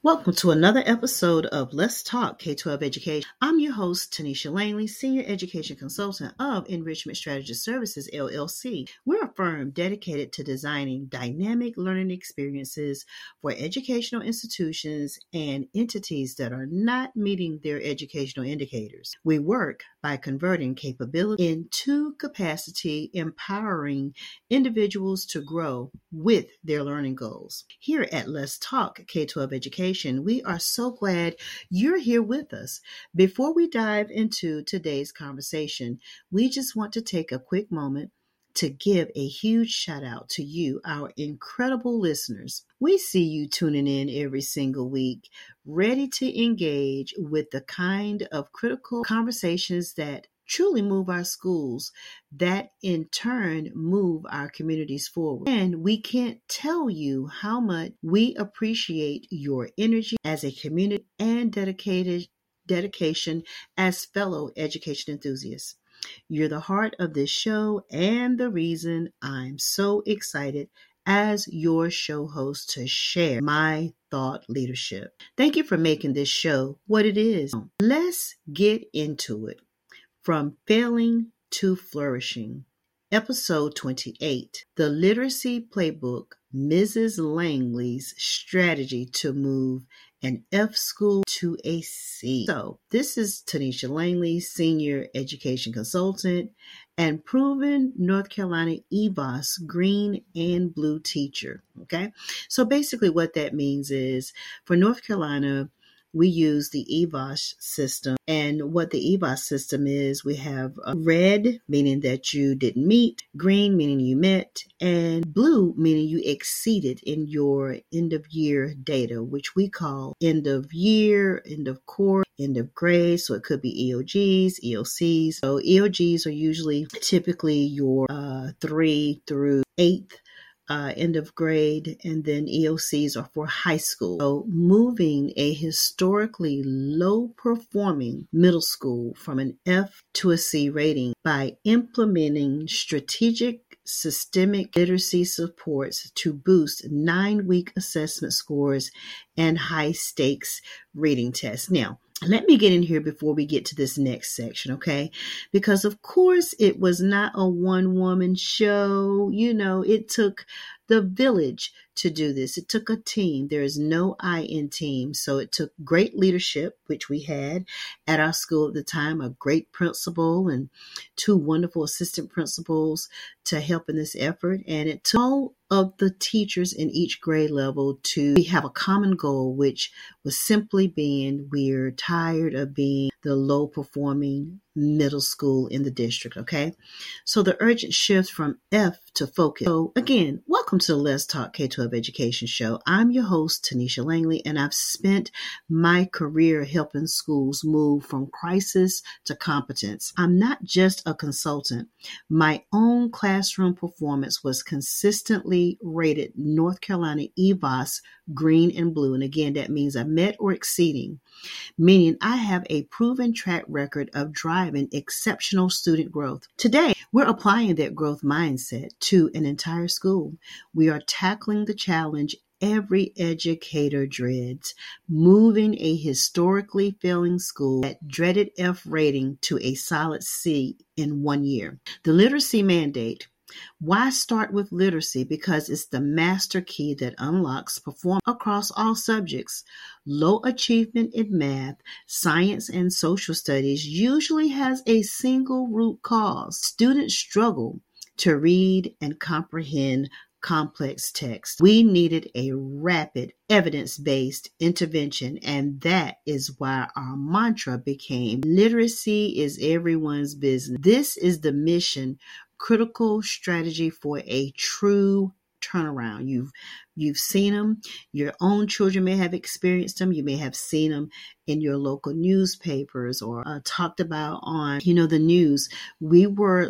Welcome to another episode of Let's Talk K-12 Education. I'm your host, Tanisha Langley, Senior Education Consultant of Enrichment Strategy Services, LLC. We're a firm dedicated to designing dynamic learning experiences for educational institutions and entities that are not meeting their educational indicators. We work by converting capability into capacity, empowering individuals to grow with their learning goals. Here at Let's Talk K-12 Education, we are so glad you're here with us. Before we dive into today's conversation, we just want to take a quick moment to give a huge shout out to you, our incredible listeners. We see you tuning in every single week, ready to engage with the kind of critical conversations that truly move our schools, that in turn move our communities forward. And we can't tell you how much we appreciate your energy as a community and dedication as fellow education enthusiasts. You're the heart of this show and the reason I'm so excited as your show host to share my thought leadership. Thank you for making this show what it is. Let's get into it. From Failing to Flourishing, Episode 28, The Literacy Playbook, Mrs. Langley's Strategy to Move an F School to a C. So, this is Tanisha Langley, Senior Education Consultant and proven North Carolina EVOS Green and Blue teacher. Okay, so basically what that means is for North Carolina, we use the EVOS system. And what the EVOS system is, we have red, meaning that you didn't meet, green, meaning you met, and blue, meaning you exceeded in your end of year data, which we call end of year, end of course, end of grade. So it could be EOGs, EOCs. So EOGs are usually typically your 3 through 8th end of grade, and then EOCs are for high school. So moving a historically low performing middle school from an F to a C rating by implementing strategic systemic literacy supports to boost 9-week assessment scores and high stakes reading tests. Now, let me get in here before we get to this next section, okay? Because of course it was not a one-woman show. You know, it took the village to do this. It took a team. There is no I in team. So it took great leadership, which we had at our school at the time, a great principal and 2 wonderful assistant principals to help in this effort. And it took all of the teachers in each grade level to have a common goal, which was simply being, we're tired of being the low performing middle school in the district. Okay. So the urgent shift from F to focus. So again, welcome to the Let's Talk K-12 Education Show. I'm your host, Tanisha Langley, and I've spent my career helping schools move from crisis to competence. I'm not just a consultant. My own classroom performance was consistently rated North Carolina EVOS Green and Blue. And again, that means I met or exceeding, meaning I have a proven track record of driving exceptional student growth. Today, we're applying that growth mindset to an entire school. We are tackling the challenge every educator dreads, moving a historically failing school at dreaded F rating to a solid C in 1 year. The literacy mandate. Why start with literacy? Because it's the master key that unlocks performance across all subjects. Low achievement in math, science, and social studies usually has a single root cause. Students struggle to read and comprehend complex text. We needed a rapid evidence-based intervention, and that is why our mantra became literacy is everyone's business. This is the mission critical strategy for a true turnaround. You've seen them. Your own children may have experienced them. You may have seen them in your local newspapers or talked about on, the news. We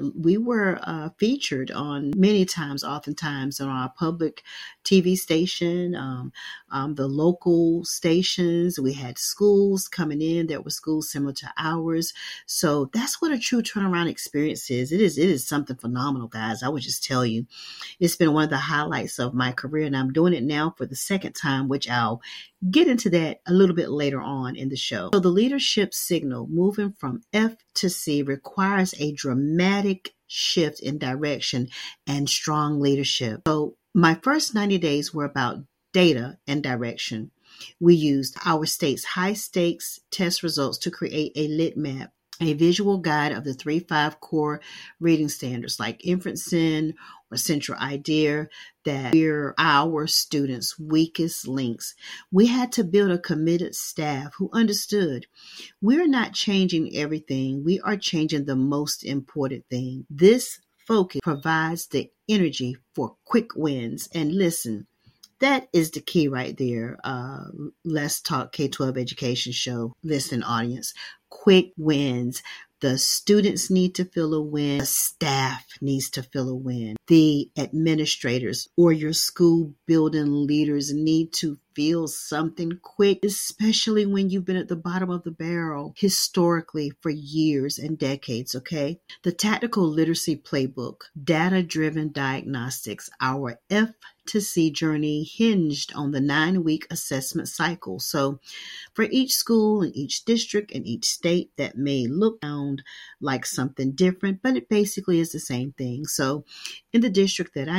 were featured on many times, oftentimes on our public TV station, the local stations. We had schools coming in that were schools similar to ours. So that's what a true turnaround experience is. It is something phenomenal, guys. I would just tell you, it's been one of the highlights of my career, and I'm I'm doing it now for the second time, which I'll get into that a little bit later on in the show. So the leadership signal moving from F to C requires a dramatic shift in direction and strong leadership. So my first 90 days were about data and direction. We used our state's high stakes test results to create a lit map, a visual guide of the 3-5 core reading standards like inferencing or central idea that we're our students' weakest links. We had to build a committed staff who understood we're not changing everything. We are changing the most important thing. This focus provides the energy for quick wins. And listen, that is the key right there. Let's Talk K-12 Education Show. Listen, audience, quick wins. The students need to feel a win. The staff needs to feel a win. The administrators or your school building leaders need to feel something quick, especially when you've been at the bottom of the barrel historically for years and decades, okay? The Tactical Literacy Playbook, Data-Driven Diagnostics, our F to C journey hinged on the 9-week assessment cycle. So for each school and each district and each state, that may look like something different, but it basically is the same thing. So in the district that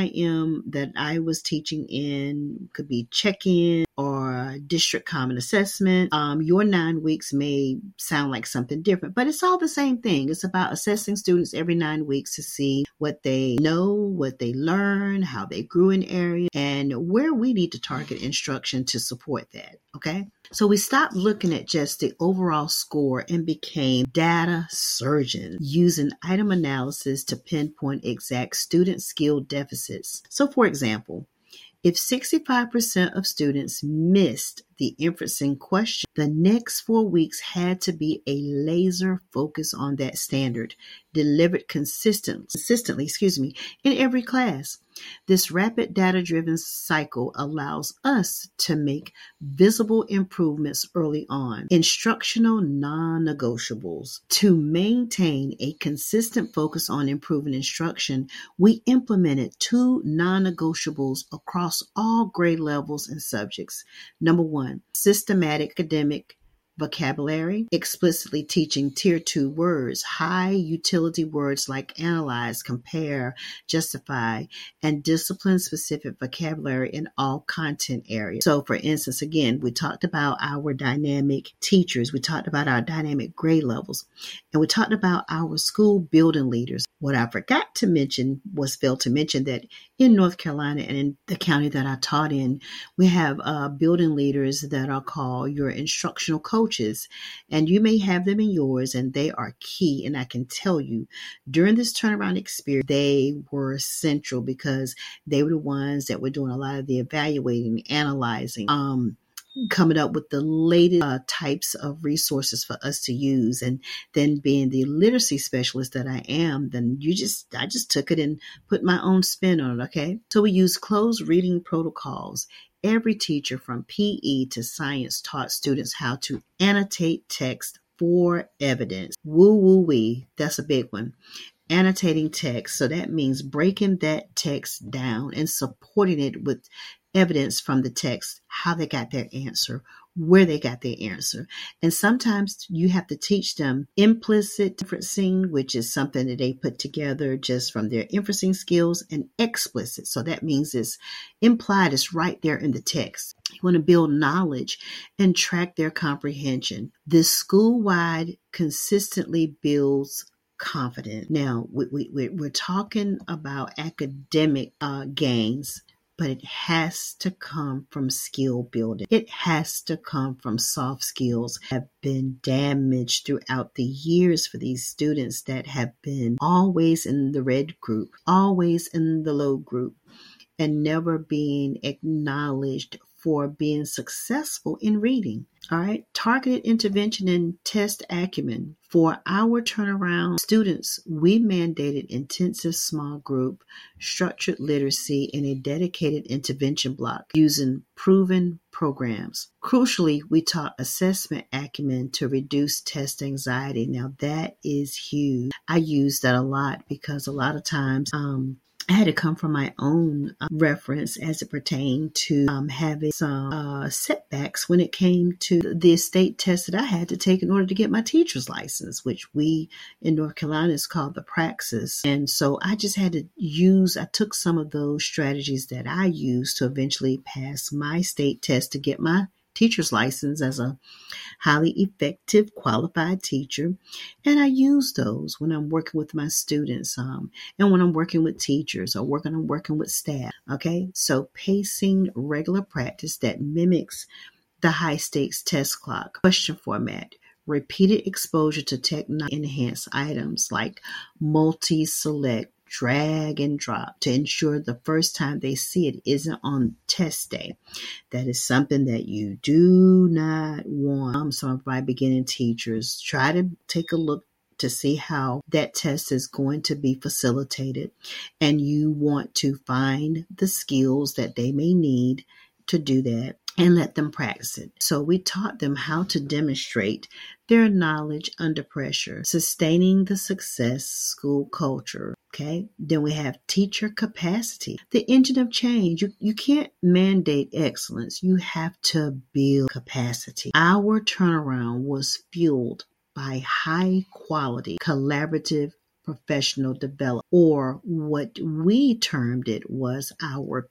I was teaching in, could be check-in or district common assessment. Your 9 weeks may sound like something different, but it's all the same thing. It's about assessing students every 9 weeks to see what they know, what they learn, how they grew in area, and where we need to target instruction to support that. Okay. So we stopped looking at just the overall score and became data surgeons, using item analysis to pinpoint exact student skill deficits. So for example, if 65% of students missed the inferencing question, the next 4 weeks had to be a laser focus on that standard, delivered consistently, in every class. This rapid data-driven cycle allows us to make visible improvements early on. Instructional non-negotiables. To maintain a consistent focus on improving instruction, we implemented 2 non-negotiables across all grade levels and subjects. Number 1, systematic academic vocabulary, explicitly teaching tier 2 words, high utility words like analyze, compare, justify, and discipline specific vocabulary in all content areas. So for instance, again, we talked about our dynamic teachers, we talked about our dynamic grade levels, and we talked about our school building leaders. What I forgot to mention failed to mention that in North Carolina and in the county that I taught in, we have building leaders that are called your instructional coaches, and you may have them in yours, and they are key. And I can tell you, during this turnaround experience, they were central because they were the ones that were doing a lot of the evaluating, analyzing, coming up with the latest types of resources for us to use. And then being the literacy specialist that I am, then I just took it and put my own spin on it. Okay. So we use closed reading protocols. Every teacher from PE to science taught students how to annotate text for evidence. Woo-wee, that's a big one. Annotating text. So that means breaking that text down and supporting it with evidence from the text, how they got their answer, where they got their answer. And sometimes you have to teach them implicit inferencing, which is something that they put together just from their inferencing skills, and explicit. So that means it's implied, it's right there in the text. You want to build knowledge and track their comprehension. This school-wide consistently builds confidence. Now, we're talking about academic gains, but it has to come from skill building. It has to come from soft skills that have been damaged throughout the years for these students that have been always in the red group, always in the low group, and never being acknowledged for being successful in reading. All right. Targeted intervention and test acumen. For our turnaround students, we mandated intensive small group, structured literacy, and a dedicated intervention block using proven programs. Crucially, we taught assessment acumen to reduce test anxiety. Now that is huge. I use that a lot because a lot of times, I had to come from my own reference as it pertained to having some setbacks when it came to the state test that I had to take in order to get my teacher's license, which we in North Carolina is called the praxis. And so I just had to I took some of those strategies that I used to eventually pass my state test to get my teacher's license as a highly effective, qualified teacher. And I use those when I'm working with my students and when I'm working with teachers or working with staff. Okay, so pacing regular practice that mimics the high stakes test clock. Question format. Repeated exposure to technology enhanced items like multi-select, drag and drop to ensure the first time they see it isn't on test day. That is something that you do not want. Some of my beginning teachers try to take a look to see how that test is going to be facilitated, and you want to find the skills that they may need to do that and let them practice it. So we taught them how to demonstrate their knowledge under pressure, sustaining the success school culture. Okay. Then we have teacher capacity, the engine of change. You can't mandate excellence. You have to build capacity. Our turnaround was fueled by high quality, collaborative professional development, or what we termed it was our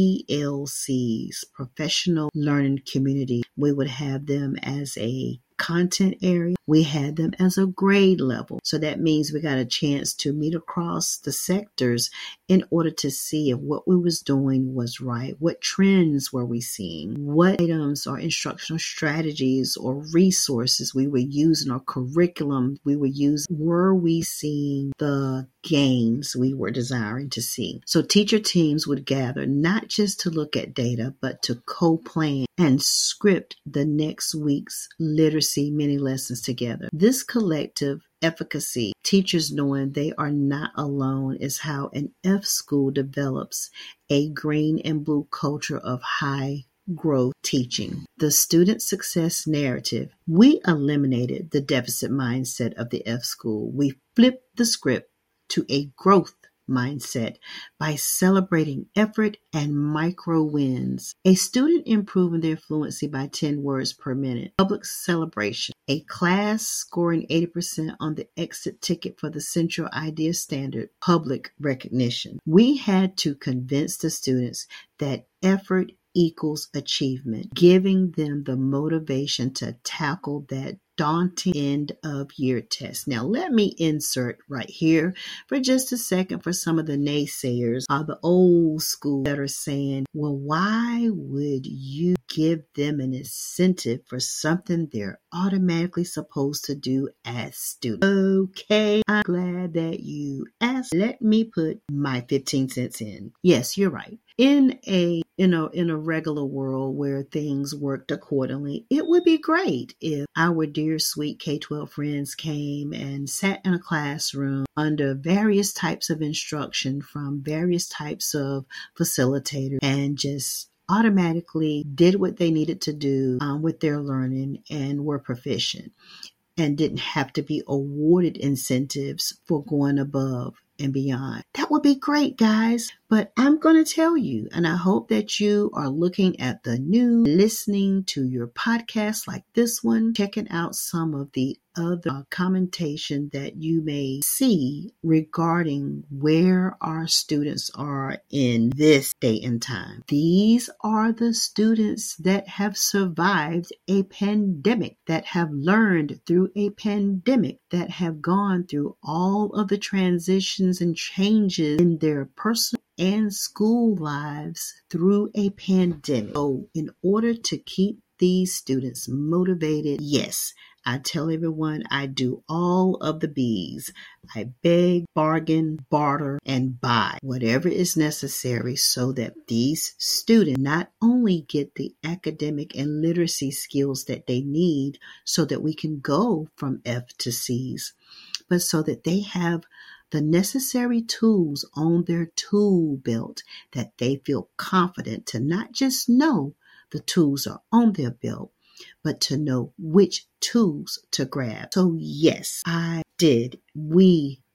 PLCs, professional learning community. We would have them as a content area. We had them as a grade level. So that means we got a chance to meet across the sectors in order to see if what we was doing was right. What trends were we seeing? What items or instructional strategies or resources we were using or curriculum we were using? Were we seeing the gains we were desiring to see? So teacher teams would gather not just to look at data, but to co-plan and script the next week's literacy mini lessons together. This collective efficacy, teachers knowing they are not alone, is how an F school develops a green and blue culture of high growth teaching. The student success narrative. We eliminated the deficit mindset of the F school. We flipped the script to a growth mindset by celebrating effort and micro wins. A student improving their fluency by 10 words per minute. Public celebration. A class scoring 80% on the exit ticket for the Central Idea Standard. Public recognition. We had to convince the students that effort equals achievement, giving them the motivation to tackle that daunting end of year test. Now, let me insert right here for just a second for some of the naysayers, the old school that are saying, well, why would you give them an incentive for something they're automatically supposed to do as students? Okay, I'm glad that you asked. Let me put my 15 cents in. Yes, you're right. In a regular world where things worked accordingly, it would be great if our dear sweet K-12 friends came and sat in a classroom under various types of instruction from various types of facilitators and just automatically did what they needed to do with their learning and were proficient and didn't have to be awarded incentives for going above and beyond. That would be great, guys. But I'm going to tell you, and I hope that you are looking at the news, listening to your podcasts like this one, checking out some of the other commentation that you may see regarding where our students are in this day and time. These are the students that have survived a pandemic, that have learned through a pandemic, that have gone through all of the transitions and changes in their personal and school lives through a pandemic. So in order to keep these students motivated, yes, I tell everyone I do all of the B's. I beg, bargain, barter, and buy whatever is necessary so that these students not only get the academic and literacy skills that they need so that we can go from F to C's, but so that they have the necessary tools on their tool belt that they feel confident to not just know the tools are on their belt, but to know which tools to grab. So yes, we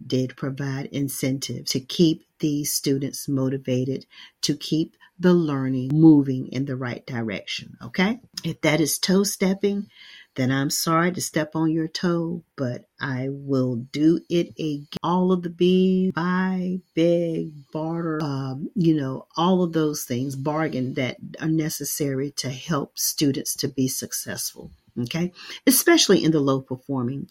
did provide incentives to keep these students motivated, to keep the learning moving in the right direction. Okay? If that is toe stepping, then I'm sorry to step on your toe, but I will do it again. All of the B's, buy, beg, barter, all of those things, bargain, that are necessary to help students to be successful. Okay? Especially in the low performing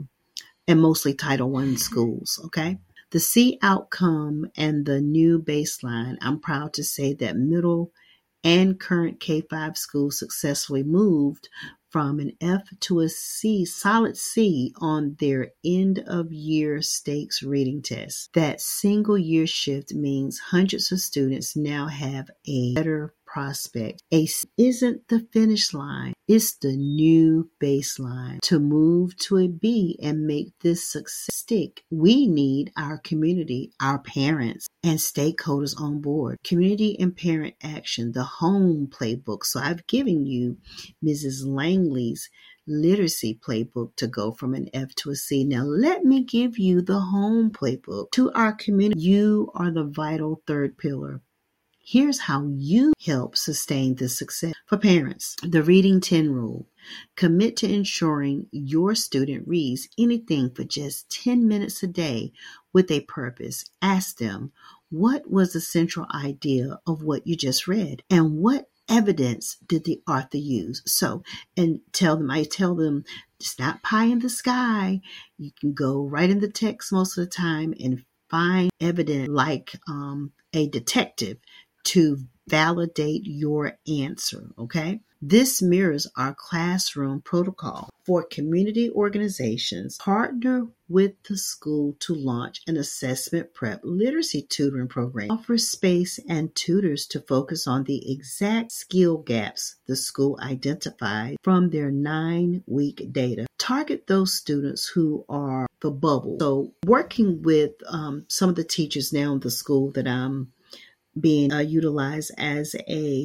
and mostly Title I schools. Okay? The C outcome and the new baseline, I'm proud to say that middle and current K-5 schools successfully moved from an F to a C, solid C, on their end of year stakes reading test. That single year shift means hundreds of students now have a better prospect. A C isn't the finish line, it's the new baseline. To move to a B and make this success stick, we need our community, our parents, and stakeholders on board. Community and parent action, the home playbook. So I've given you Mrs. Langley's literacy playbook to go from an F to a C. Now let me give you the home playbook. To our community, you are the vital third pillar. Here's how you help sustain this success. For parents, the Reading 10 rule. Commit to ensuring your student reads anything for just 10 minutes a day with a purpose. Ask them, what was the central idea of what you just read? And what evidence did the author use? I tell them, it's not pie in the sky. You can go right in the text most of the time and find evidence like a detective to validate your answer, okay? This mirrors our classroom protocol. For community organizations, partner with the school to launch an assessment prep literacy tutoring program. Offer space and tutors to focus on the exact skill gaps the school identified from their 9-week data. Target those students who are the bubble. So working with some of the teachers now in the school that I'm being utilized as a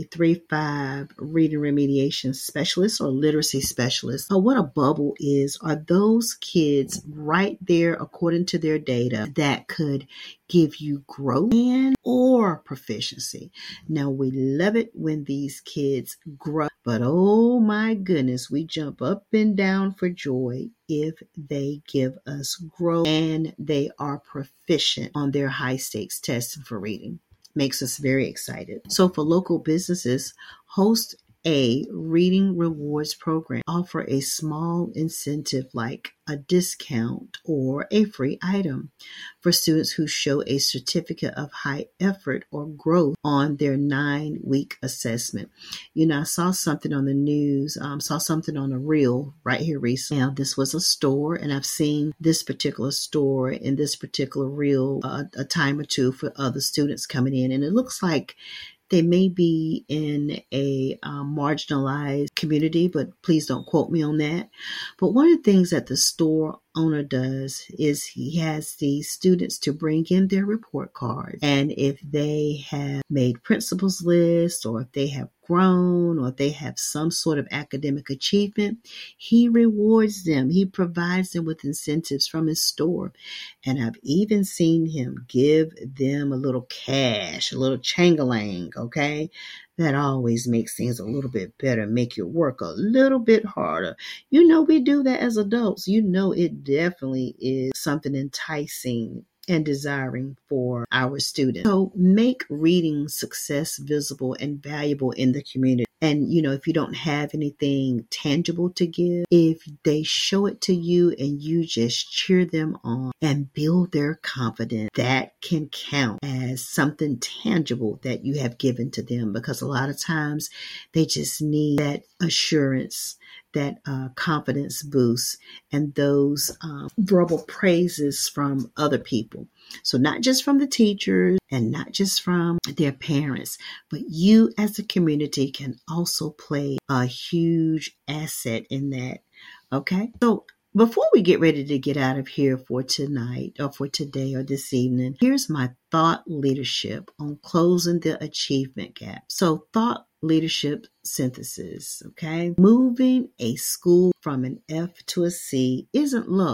3-5 reading remediation specialist or literacy specialist. What a bubble is are those kids right there according to their data that could give you growth and or proficiency. Now we love it when these kids grow, but oh my goodness, we jump up and down for joy if they give us growth and they are proficient on their high stakes tests for reading. Makes us very excited. So for local businesses, host a reading rewards program. Offer a small incentive like a discount or a free item for students who show a certificate of high effort or growth on their 9-week assessment. I saw something on the news, saw something on a reel right here recently. Now, this was a store, and I've seen this particular store in this particular reel a time or two for other students coming in, and it looks like they may be in a marginalized community, but please don't quote me on that. But one of the things that the store owner does is he has the students to bring in their report cards. And if they have made principals lists, or if they have grown, or if they have some sort of academic achievement, he rewards them. He provides them with incentives from his store. And I've even seen him give them a little cash, a little changalang, okay? That always makes things a little bit better, make your work a little bit harder. We do that as adults. It definitely is something enticing and desiring for our students. So make reading success visible and valuable in the community. And, if you don't have anything tangible to give, if they show it to you and you just cheer them on and build their confidence, that can count as something tangible that you have given to them, because a lot of times they just need that assurance, that confidence boost, and those verbal praises from other people. So not just from the teachers and not just from their parents, but you as a community can also play a huge asset in that. Okay. So before we get ready to get out of here for tonight or for today or this evening, here's my thought leadership on closing the achievement gap. So thought leadership synthesis, okay? Moving a school from an F to a C isn't luck.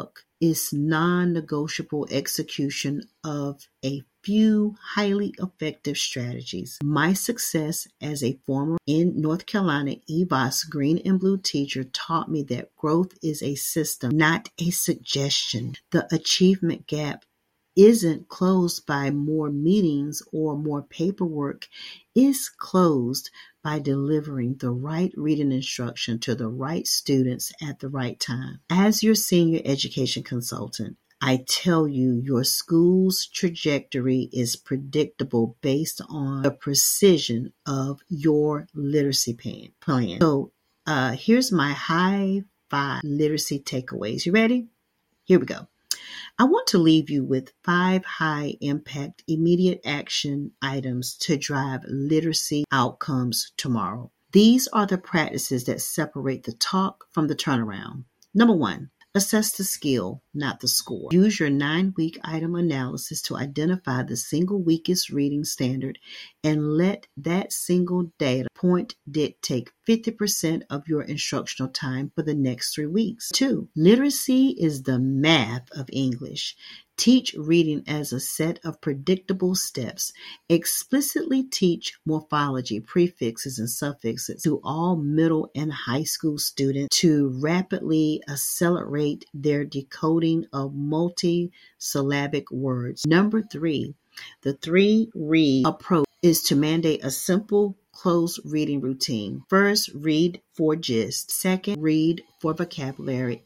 is non-negotiable execution of a few highly effective strategies. My success as a former in North Carolina EVAS green and blue teacher taught me that growth is a system, not a suggestion. The achievement gap isn't closed by more meetings or more paperwork. It's closed by delivering the right reading instruction to the right students at the right time. As your senior education consultant, I tell you, your school's trajectory is predictable based on the precision of your literacy plan. So here's my high 5 literacy takeaways. You ready? Here we go. I want to leave you with 5 high-impact, immediate action items to drive literacy outcomes tomorrow. These are the practices that separate the talk from the turnaround. Number 1, assess the skill, not the score. Use your 9-week item analysis to identify the single weakest reading standard and let that single data point dictate 50% of your instructional time for the next 3 weeks. 2, literacy is the math of English. Teach reading as a set of predictable steps. Explicitly teach morphology, prefixes, and suffixes to all middle and high school students to rapidly accelerate their decoding of multi-syllabic words. Number 3, the 3-read approach is to mandate a simple closed reading routine. First, read for gist. Second, read for vocabulary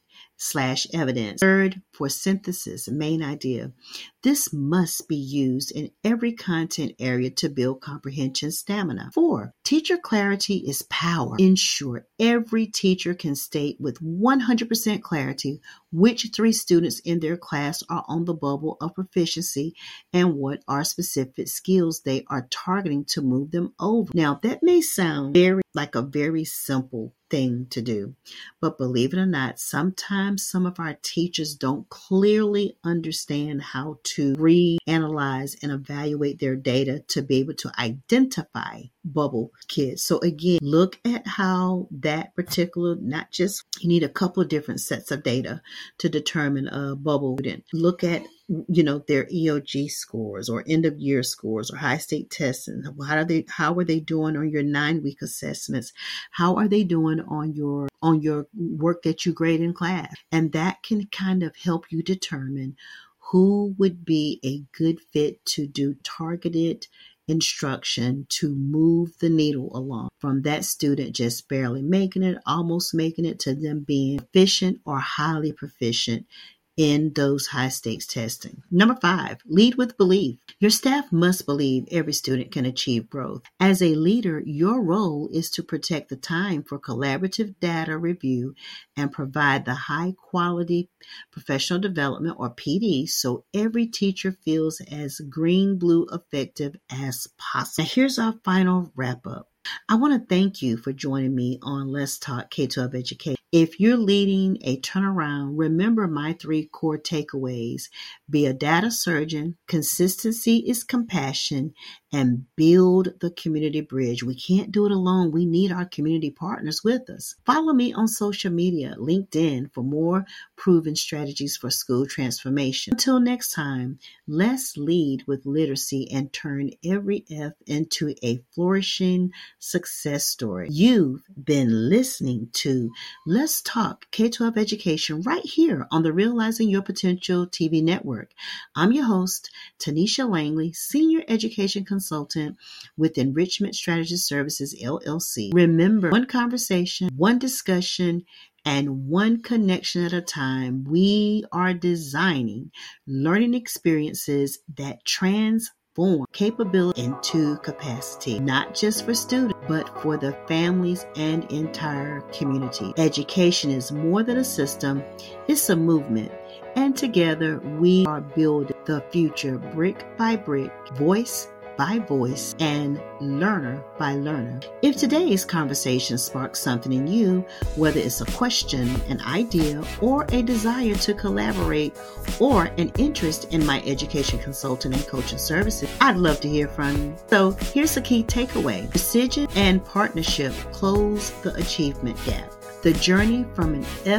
/ evidence. Third, for synthesis, main idea. This must be used in every content area to build comprehension stamina. 4, teacher clarity is power. In short, every teacher can state with 100% clarity which 3 students in their class are on the bubble of proficiency and what are specific skills they are targeting to move them over. Now, that may sound like a very simple thing to do, but believe it or not, sometimes some of our teachers don't clearly understand how to read, analyze, and evaluate their data to be able to identify bubble kids. So again, look at how that particular, not just, you need a couple of different sets of data to determine a bubble student. Look at their EOG scores or end of year scores or high state tests, and how are they doing on your 9-week assessments? How are they doing on your work that you grade in class? And that can kind of help you determine who would be a good fit to do targeted instruction to move the needle along from that student just barely making it, almost making it, to them being proficient or highly proficient in those high stakes testing. Number 5, lead with belief. Your staff must believe every student can achieve growth. As a leader, your role is to protect the time for collaborative data review and provide the high quality professional development or PD so every teacher feels as green-blue effective as possible. Now here's our final wrap up. I want to thank you for joining me on Let's Talk K-12 Education. If you're leading a turnaround, remember my 3 core takeaways. Be a data surgeon, consistency is compassion, and build the community bridge. We can't do it alone. We need our community partners with us. Follow me on social media, LinkedIn, for more proven strategies for school transformation. Until next time, let's lead with literacy and turn every F into a flourishing success story. You've been listening to Let's Talk K-12 Education right here on the Realizing Your Potential TV network. I'm your host, Tanisha Langley, Senior Education Consultant with Enrichment Strategy Services, LLC. Remember, one conversation, one discussion, and one connection at a time, we are designing learning experiences that transform capability into capacity, not just for students, but for the families and entire community. Education is more than a system, it's a movement. And together we are building the future brick by brick, voice by voice, and learner by learner. If today's conversation sparks something in you, whether it's a question, an idea, or a desire to collaborate, or an interest in my education consulting and coaching services, I'd love to hear from you. So here's a key takeaway. Precision and partnership close the achievement gap. The journey from an F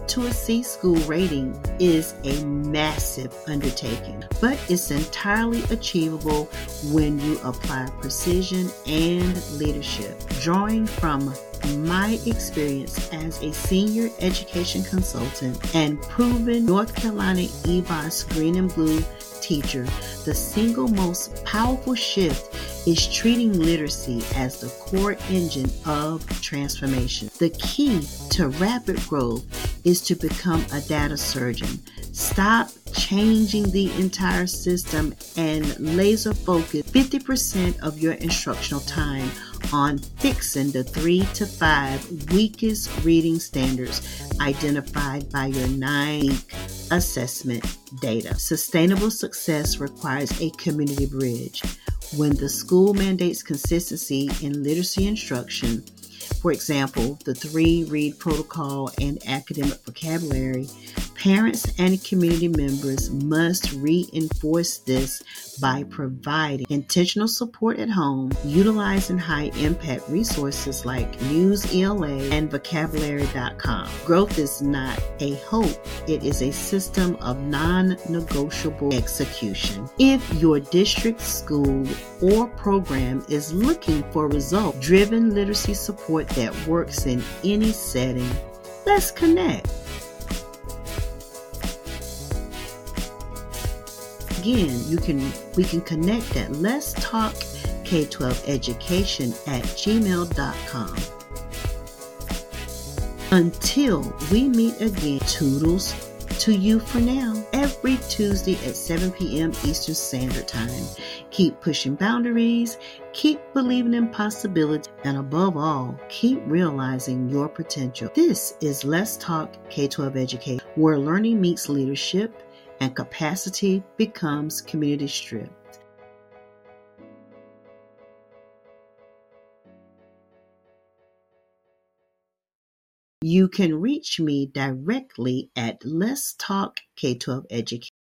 to a C school rating is a massive undertaking, but it's entirely achievable when you apply precision and leadership. Drawing from my experience as a senior education consultant and proven North Carolina EBOS Green and Blue teacher, the single most powerful shift is treating literacy as the core engine of transformation. The key to rapid growth is to become a data surgeon. Stop changing the entire system and laser focus 50% of your instructional time on fixing the 3 to 5 weakest reading standards identified by your 9-week assessment data. Sustainable success requires a community bridge. When the school mandates consistency in literacy instruction, for example, the 3-read protocol and academic vocabulary, parents and community members must reinforce this by providing intentional support at home, utilizing high-impact resources like NewsELA and Vocabulary.com. Growth is not a hope, it is a system of non-negotiable execution. If your district, school, or program is looking for result-driven literacy support that works in any setting, let's connect. Again, we can connect at Let's Talk K-12 Education at gmail.com. Until we meet again, toodles to you for now. Every Tuesday at 7 p.m. Eastern Standard Time. Keep pushing boundaries, keep believing in possibilities, and above all, keep realizing your potential. This is Let's Talk K-12 Education, where learning meets leadership and capacity becomes community strength. You can reach me directly at Let's Talk K-12 Education.